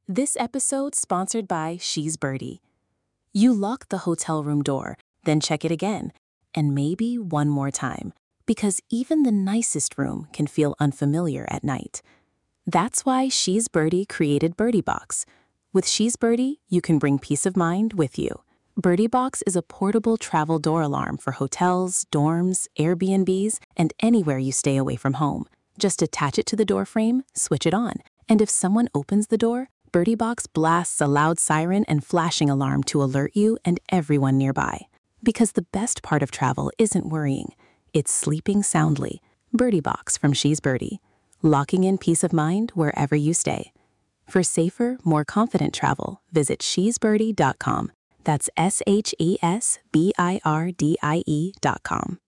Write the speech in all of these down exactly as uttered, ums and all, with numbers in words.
This episode sponsored by She's Birdie. You lock the hotel room door, then check it again, and maybe one more time, because even the nicest room can feel unfamiliar at night. That's why She's Birdie created Birdie Box. With She's Birdie, you can bring peace of mind with you. Birdie Box is a portable travel door alarm for hotels, dorms, Airbnbs, and anywhere you stay away from home. Just attach it to the door frame, switch it on, and if someone opens the door, Birdie Box blasts a loud siren and flashing alarm to alert you and everyone nearby. Because the best part of travel isn't worrying, it's sleeping soundly. Birdie Box from She's Birdie, locking in peace of mind wherever you stay. For safer, more confident travel, visit she's birdie dot com. That's S H E S B I R D I E dot com.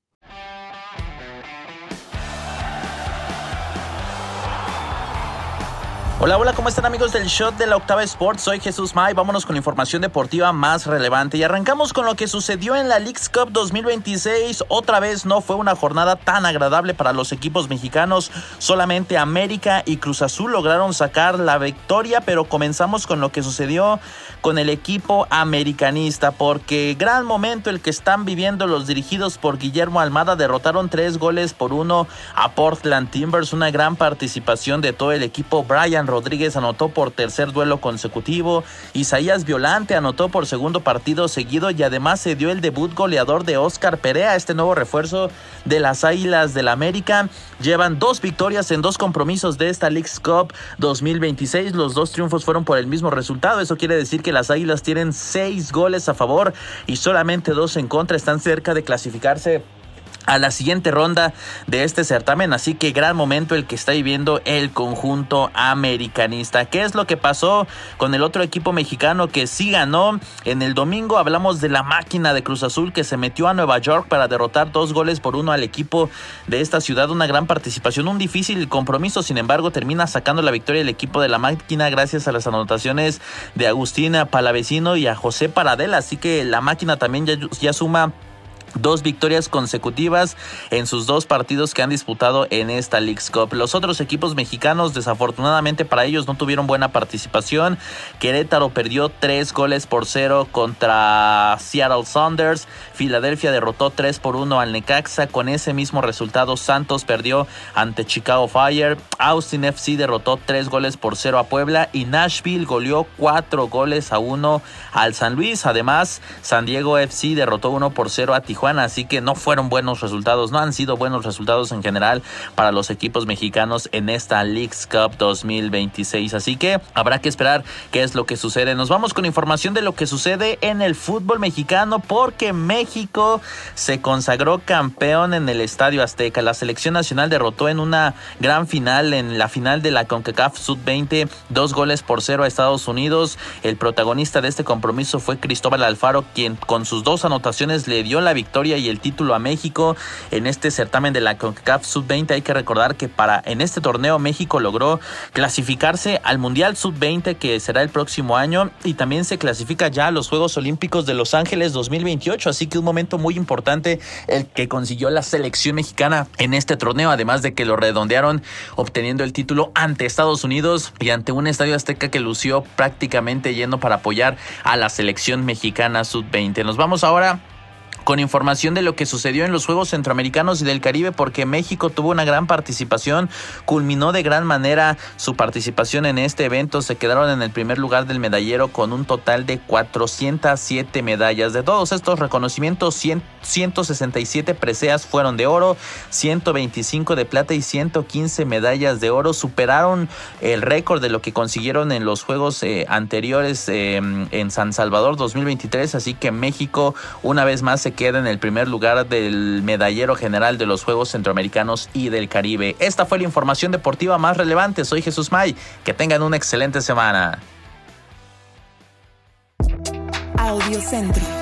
Hola, hola, ¿cómo están amigos del Shot de la Octava Sports? Soy Jesús May, vámonos con la información deportiva más relevante y arrancamos con lo que sucedió en la Leagues Cup dos mil veintiséis. Otra vez no fue una jornada tan agradable para los equipos mexicanos, solamente América y Cruz Azul lograron sacar la victoria, pero comenzamos con lo que sucedió con el equipo americanista, porque gran momento el que están viviendo los dirigidos por Guillermo Almada. Derrotaron tres goles por uno a Portland Timbers, una gran participación de todo el equipo. Brian Rodríguez anotó por tercer duelo consecutivo, Isaías Violante anotó por segundo partido seguido y además se dio el debut goleador de Oscar Perea, este nuevo refuerzo de las Águilas del América. Llevan dos victorias en dos compromisos de esta Leagues Cup dos mil veintiséis, los dos triunfos fueron por el mismo resultado. Eso quiere decir que las Águilas tienen seis goles a favor y solamente dos en contra, están cerca de clasificarse a la siguiente ronda de este certamen, así que gran momento el que está viviendo el conjunto americanista. ¿Qué es lo que pasó con el otro equipo mexicano que sí ganó? En el domingo hablamos de la máquina de Cruz Azul que se metió a Nueva York para derrotar dos goles por uno al equipo de esta ciudad. Una gran participación, un difícil compromiso, sin embargo termina sacando la victoria el equipo de la máquina gracias a las anotaciones de Agustín Palavecino y a José Paradela, así que la máquina también ya, ya suma dos victorias consecutivas en sus dos partidos que han disputado en esta Leagues Cup. Los otros equipos mexicanos, desafortunadamente para ellos, no tuvieron buena participación. Querétaro perdió tres goles por cero contra Seattle Sounders. Filadelfia derrotó tres por uno al Necaxa. Con ese mismo resultado, Santos perdió ante Chicago Fire. Austin F C derrotó tres goles por cero a Puebla. Y Nashville goleó cuatro goles a uno al San Luis. Además, San Diego F C derrotó uno por cero a Tijuana. Así que no fueron buenos resultados, no han sido buenos resultados en general para los equipos mexicanos en esta Leagues Cup dos mil veintiséis. Así que habrá que esperar qué es lo que sucede. Nos vamos con información de lo que sucede en el fútbol mexicano, porque México se consagró campeón en el Estadio Azteca. La selección nacional derrotó en una gran final, en la final de la CONCACAF sub veinte, dos goles por cero a Estados Unidos. El protagonista de este compromiso fue Cristóbal Alfaro, quien con sus dos anotaciones le dio la victoria y el título a México en este certamen de la CONCACAF sub veinte. Hay que recordar que para en este torneo México logró clasificarse al Mundial sub veinte, que será el próximo año, y también se clasifica ya a los Juegos Olímpicos de Los Ángeles dos mil veintiocho, así que un momento muy importante el que consiguió la selección mexicana en este torneo, además de que lo redondearon obteniendo el título ante Estados Unidos y ante un Estadio Azteca que lució prácticamente lleno para apoyar a la selección mexicana sub veinte. Nos vamos ahora con información de lo que sucedió en los Juegos Centroamericanos y del Caribe, porque México tuvo una gran participación, culminó de gran manera su participación en este evento. Se quedaron en el primer lugar del medallero con un total de cuatrocientas siete medallas. De todos estos reconocimientos, ciento sesenta y siete preseas fueron de oro, ciento veinticinco de plata y ciento quince medallas de oro. Superaron el récord de lo que consiguieron en los Juegos eh, anteriores eh, en San Salvador dos mil veintitrés, así que México una vez más se queda en el primer lugar del medallero general de los Juegos Centroamericanos y del Caribe. Esta fue la información deportiva más relevante. Soy Jesús May. Que tengan una excelente semana. Audio Centro.